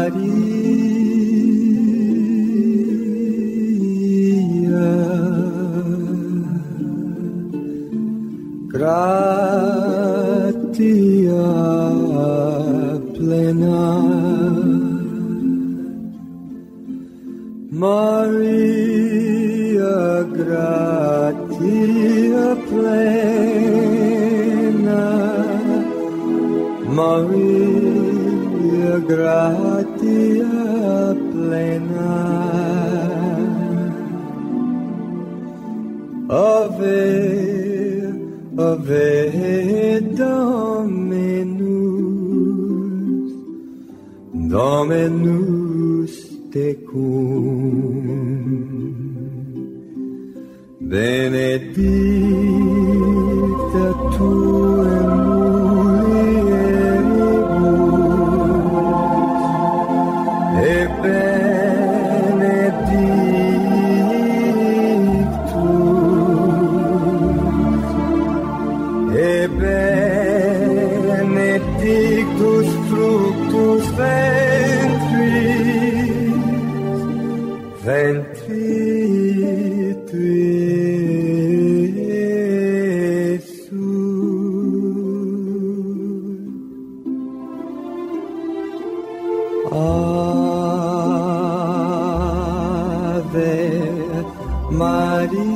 gratia plena, Maria, gratia plena, Maria, gratia plena, Ave, Ave Dominus, Dominus tecum, benedicta tu in mulieribus, et benedictus fructus ventris tui, Iesus. Ave Maria,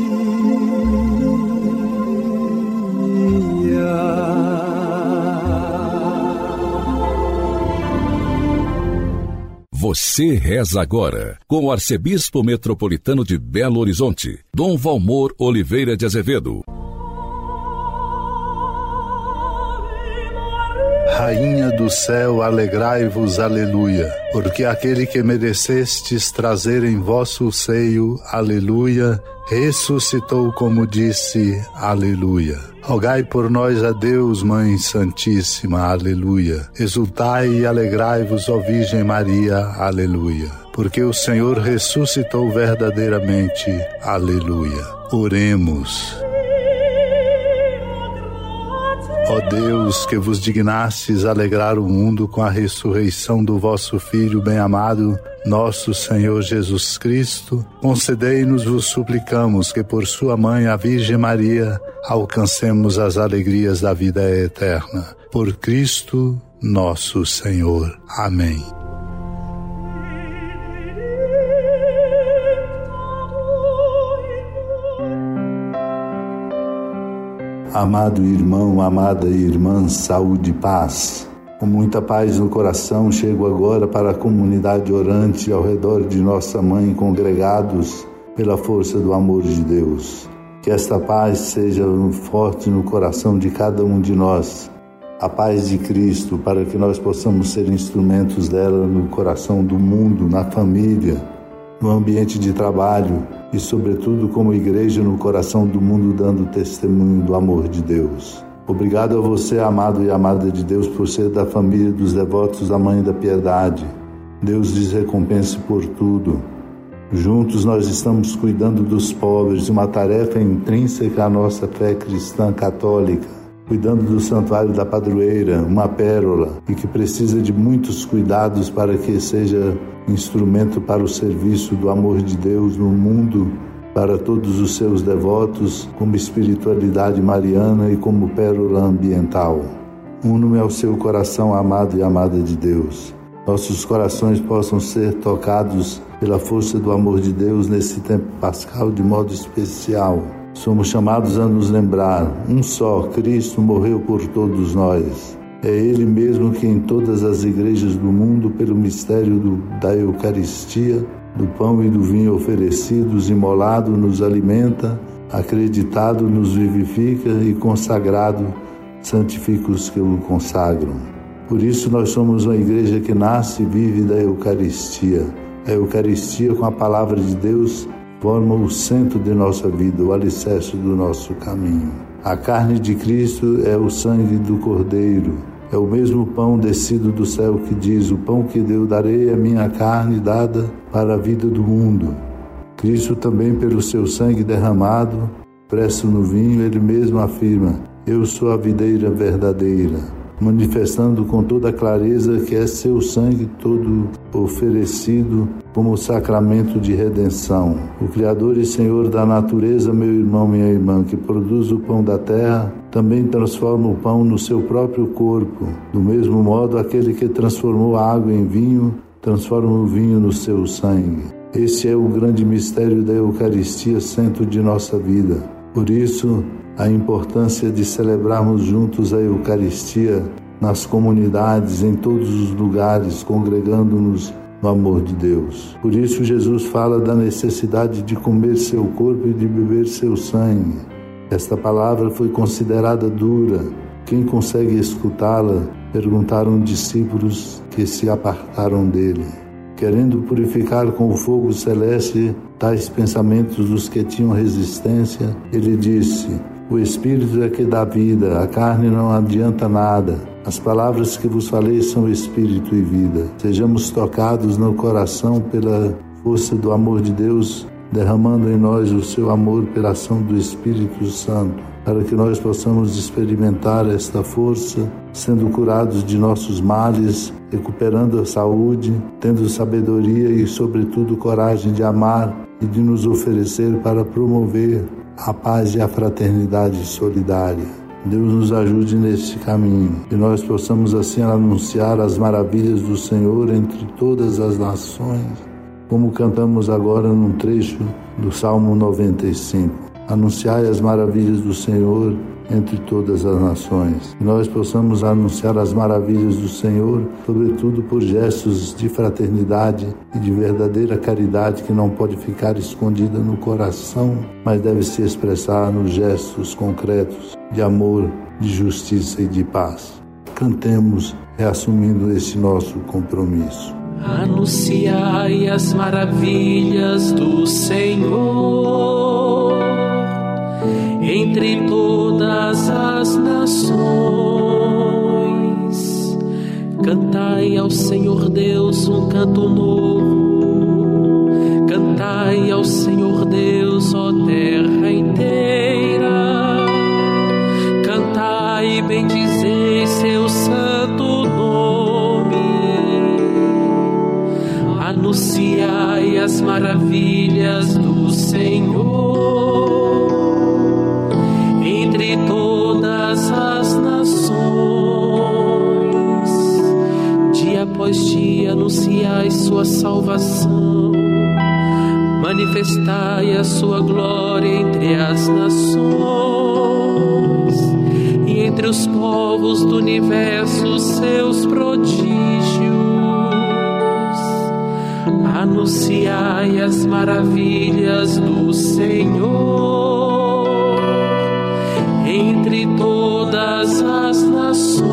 Você reza agora com o arcebispo metropolitano de Belo Horizonte, Dom Valmor Oliveira de Azevedo. Rainha do céu, alegrai-vos, aleluia, porque aquele que merecestes trazer em vosso seio, aleluia, ressuscitou como disse, aleluia. Rogai por nós a Deus, Mãe Santíssima, aleluia. Exultai e alegrai-vos, ó Virgem Maria, aleluia. Porque o Senhor ressuscitou verdadeiramente, aleluia. Oremos. Ó Deus, que vos dignastes alegrar o mundo com a ressurreição do vosso Filho bem-amado, nosso Senhor Jesus Cristo, concedei-nos, vos suplicamos, que por sua mãe, a Virgem Maria, alcancemos as alegrias da vida eterna. Por Cristo, nosso Senhor. Amém. Amado irmão, amada irmã, saúde e paz. Com muita paz no coração, chego agora para a comunidade orante ao redor de nossa mãe, congregados pela força do amor de Deus. Que esta paz seja forte no coração de cada um de nós. A paz de Cristo, para que nós possamos ser instrumentos dela no coração do mundo, na família, no ambiente de trabalho e, sobretudo, como igreja no coração do mundo, dando testemunho do amor de Deus. Obrigado a você, amado e amada de Deus, por ser da família dos devotos da Mãe da Piedade. Deus lhes recompense por tudo. Juntos nós estamos cuidando dos pobres, uma tarefa intrínseca à nossa fé cristã católica. Cuidando do Santuário da Padroeira, uma pérola, e que precisa de muitos cuidados para que seja instrumento para o serviço do amor de Deus no mundo, para todos os seus devotos, como espiritualidade mariana e como pérola ambiental. Uno-me ao seu coração, amado e amada de Deus. Nossos corações possam ser tocados pela força do amor de Deus nesse tempo pascal de modo especial. Somos chamados a nos lembrar, um só, Cristo morreu por todos nós. É Ele mesmo que em todas as igrejas do mundo, pelo mistério da Eucaristia, do pão e do vinho oferecidos, imolado, nos alimenta, acreditado, nos vivifica e consagrado, santifica os que o consagram. Por isso nós somos uma igreja que nasce e vive da Eucaristia. A Eucaristia, com a palavra de Deus, forma o centro de nossa vida, o alicerce do nosso caminho. A carne de Cristo é o sangue do Cordeiro, é o mesmo pão descido do céu que diz: o pão que eu darei é minha carne dada para a vida do mundo. Cristo também, pelo seu sangue derramado, presso no vinho, ele mesmo afirma: eu sou a videira verdadeira. manifestando com toda clareza que é seu sangue todo oferecido como sacramento de redenção. O Criador e Senhor da natureza, meu irmão, minha irmã, que produz o pão da terra, também transforma o pão no seu próprio corpo. Do mesmo modo, aquele que transformou a água em vinho, transforma o vinho no seu sangue. Esse é o grande mistério da Eucaristia, centro de nossa vida. Por isso, a importância de celebrarmos juntos a Eucaristia nas comunidades, em todos os lugares, congregando-nos no amor de Deus. Por isso, Jesus fala da necessidade de comer seu corpo e de beber seu sangue. Esta palavra foi considerada dura. Quem consegue escutá-la? Perguntaram discípulos que se apartaram dele. Querendo purificar com o fogo celeste tais pensamentos dos que tinham resistência, ele disse: o Espírito é que dá vida, a carne não adianta nada. As palavras que vos falei são Espírito e vida. Sejamos tocados no coração pela força do amor de Deus, derramando em nós o seu amor pela ação do Espírito Santo, para que nós possamos experimentar esta força, sendo curados de nossos males, recuperando a saúde, tendo sabedoria e, sobretudo, coragem de amar e de nos oferecer para promover a paz e a fraternidade solidária. Deus nos ajude neste caminho, e nós possamos assim anunciar as maravilhas do Senhor entre todas as nações, como cantamos agora num trecho do Salmo 95. Anunciai as maravilhas do Senhor entre todas as nações. E nós possamos anunciar as maravilhas do Senhor, sobretudo por gestos de fraternidade e de verdadeira caridade que não pode ficar escondida no coração, mas deve se expressar nos gestos concretos de amor, de justiça e de paz. Cantemos reassumindo esse nosso compromisso. Anunciai as maravilhas do Senhor entre todas as nações. Cantai ao Senhor Deus um canto novo. Cantai ao Senhor Deus, ó terra inteira. Cantai e bendizei seu santo nome. Anunciai as maravilhas do Senhor entre todas as nações. Dia após dia anunciai sua salvação. Manifestai a sua glória entre as nações e entre os povos do universo seus prodígios. Anunciai as maravilhas do Senhor entre todas as nações.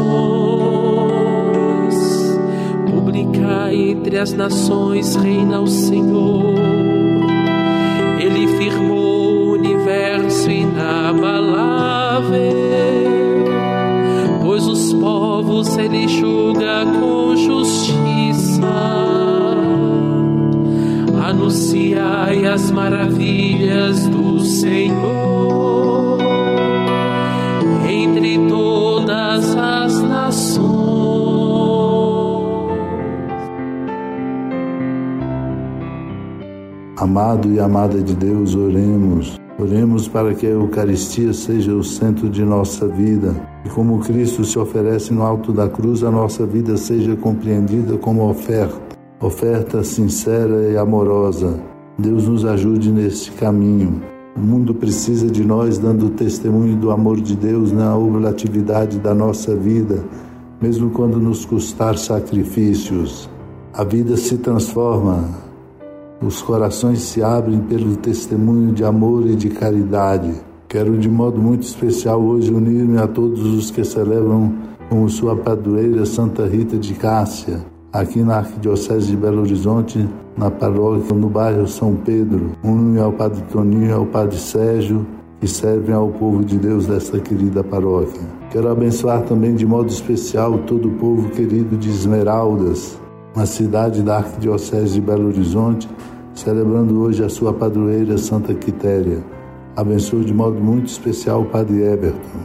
Publicai entre as nações, reina o Senhor. Ele firmou o universo inabalável, pois os povos ele julga com justiça. Anunciai as maravilhas do Senhor entre todas as nações. Amado e amada de Deus, oremos. Oremos para que a Eucaristia seja o centro de nossa vida e, como Cristo se oferece no alto da cruz, a nossa vida seja compreendida como oferta sincera e amorosa. Deus nos ajude neste caminho. O mundo precisa de nós dando testemunho do amor de Deus na oblatividade da nossa vida, mesmo quando nos custar sacrifícios. A vida se transforma, os corações se abrem pelo testemunho de amor e de caridade. Quero de modo muito especial hoje unir-me a todos os que celebram como sua padroeira Santa Rita de Cássia, aqui na Arquidiocese de Belo Horizonte, na paróquia, no bairro São Pedro. Uno-me ao Padre Toninho e ao Padre Sérgio, que servem ao povo de Deus desta querida paróquia. Quero abençoar também de modo especial todo o povo querido de Esmeraldas, uma cidade da Arquidiocese de Belo Horizonte, celebrando hoje a sua padroeira Santa Quitéria. Abençoo de modo muito especial o Padre Eberton.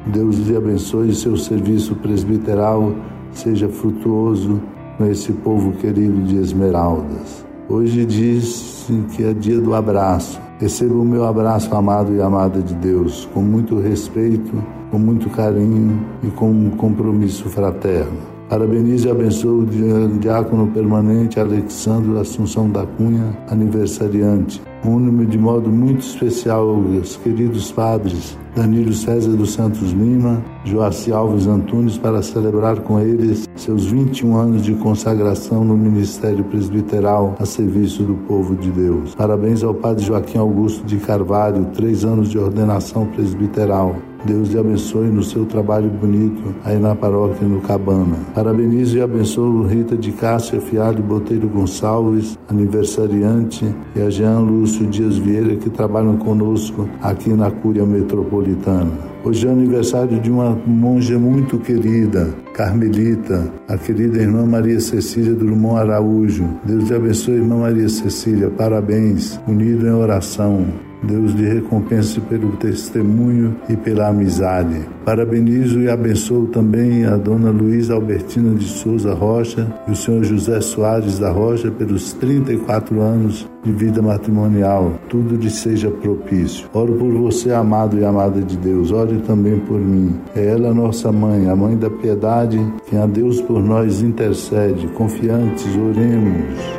Deus lhe abençoe e seu serviço presbiteral seja frutuoso com esse povo querido de Esmeraldas. Hoje diz que é dia do abraço. Receba o meu abraço, amado e amada de Deus, com muito respeito, com muito carinho e com um compromisso fraterno. Parabenizo e abençoo o diácono permanente Alexandre Assunção da Cunha, aniversariante. Une-me de modo muito especial aos queridos padres Danilo César dos Santos Lima, Joaci Alves Antunes, para celebrar com eles seus 21 anos de consagração no ministério presbiteral a serviço do povo de Deus. Parabéns ao padre Joaquim Augusto de Carvalho, 3 anos de ordenação presbiteral. Deus lhe abençoe no seu trabalho bonito aí na paróquia no Cabana. Parabenizo e abençoo Rita de Cássia Fialho Botelho Gonçalves, aniversariante, e a Jean Lúcio Dias Vieira, que trabalham conosco aqui na Cúria Metropolitana. Hoje é aniversário de uma monja muito querida, carmelita, a querida irmã Maria Cecília Drummond Araújo. Deus lhe abençoe, irmã Maria Cecília, parabéns, unido em oração. Deus lhe recompense pelo testemunho e pela amizade. Parabenizo e abençoo também a dona Luísa Albertina de Souza Rocha e o senhor José Soares da Rocha pelos 34 anos de vida matrimonial. Tudo lhe seja propício. Oro por você, amado e amada de Deus. Ore também por mim. É ela nossa mãe, a mãe da piedade, quem a Deus por nós intercede. Confiantes, oremos.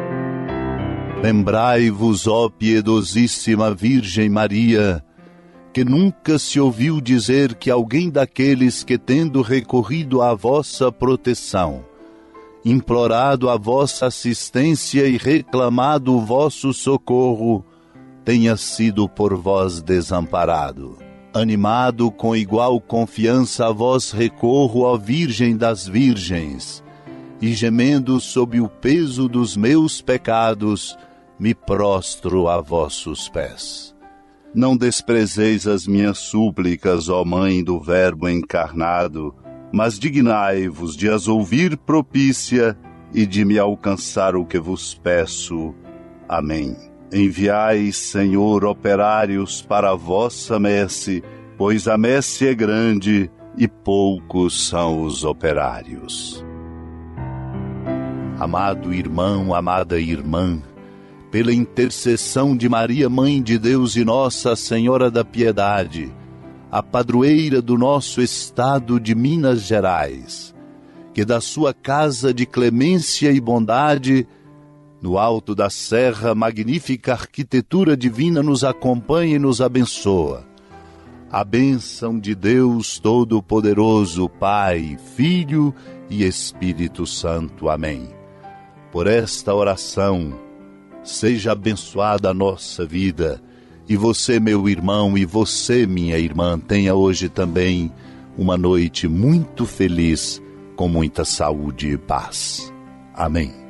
Lembrai-vos, ó piedosíssima Virgem Maria, que nunca se ouviu dizer que alguém daqueles que, tendo recorrido à vossa proteção, implorado a vossa assistência e reclamado o vosso socorro, tenha sido por vós desamparado. Animado com igual confiança a vós recorro, ó Virgem das Virgens, e gemendo sob o peso dos meus pecados, me prostro a vossos pés. Não desprezeis as minhas súplicas, ó Mãe do Verbo encarnado, mas dignai-vos de as ouvir propícia e de me alcançar o que vos peço. Amém. Enviai, Senhor, operários para a vossa messe, pois a messe é grande e poucos são os operários. Amado irmão, amada irmã, pela intercessão de Maria, Mãe de Deus e Nossa Senhora da Piedade, a padroeira do nosso estado de Minas Gerais, que da sua casa de clemência e bondade, no alto da serra, magnífica arquitetura divina nos acompanha e nos abençoa. A bênção de Deus Todo-Poderoso, Pai, Filho e Espírito Santo. Amém. Por esta oração, seja abençoada a nossa vida, e você, meu irmão, e você, minha irmã, tenha hoje também uma noite muito feliz, com muita saúde e paz. Amém.